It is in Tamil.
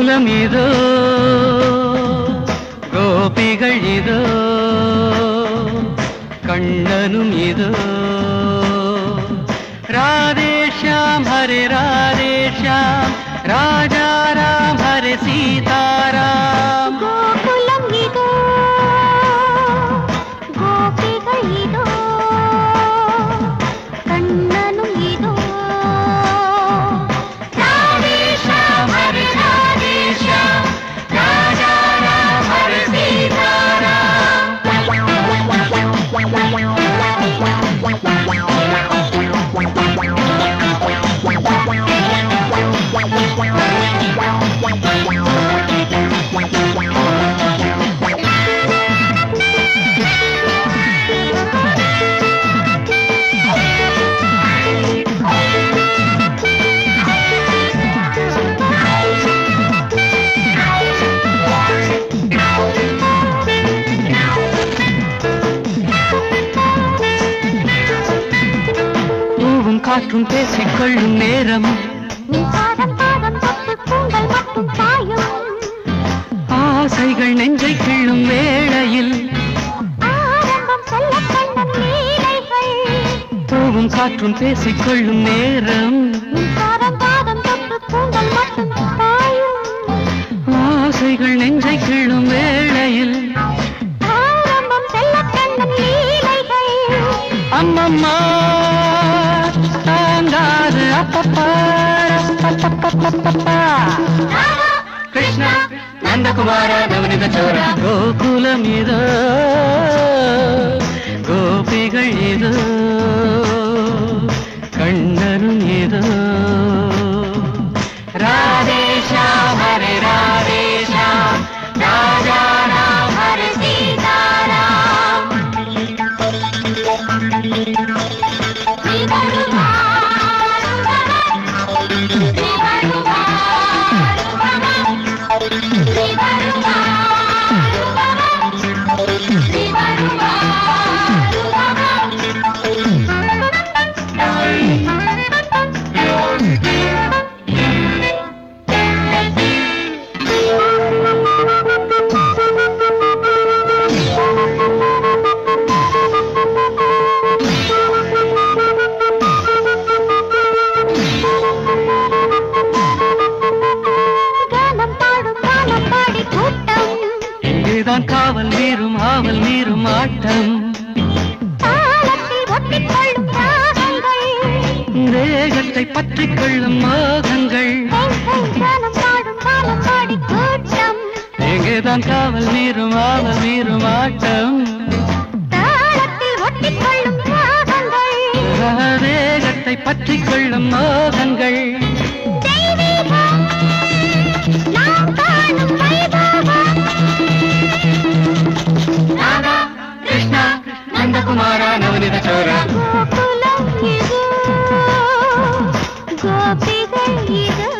கோகுலம் இதோ கோபிகள் இதோ கண்ணனும் இதோ ராதே ஷாம் ஹரே ராதே ஷாம் ராஜா ராம் ஹரே சீதாராம் கோகுலம் இதோ கோபிகள் இதோ கண்ணனும் இதோ ராதே ஷாம் ஹரே ராதே ஷாம் ராஜா ராம் ஹரே சீதாராம் காற்றும் பேசிக்கொள்ளும் நேரம் ஆசைகள் நெஞ்சை கிள்ளும் வேளையில் பூவும் காற்றும் பேசிக்கொள்ளும் நேரம் ஆசைகள் நெஞ்சை கிள்ளும் வேளையில் அம்மம்மா தாங்காது அப்பப்பா கிருஷ்ணா நந்தகுமார நவனித சோர கோகுலம் இதோ கோபிகள் இதோ கண்ணனும் இதோ ராதே ஷாம் ஹரே ராதே ஷாம் ராஜா ராம் ஹரே சீதாராம் காவல் மீறும் ஆவல் மீறும் ஆட்டம் தேகத்தை பற்றிக் கொள்ளும் மோகங்கள் எங்கேதான் காவல் மீறும் ஆவல் மீறும் ஆட்டம் தேகத்தை பற்றிக் கொள்ளும் மோகங்கள் கிருஷ்ணா நந்தகுமார நவனித சோர கோகுலம் இதோ கோபிகள் இதோ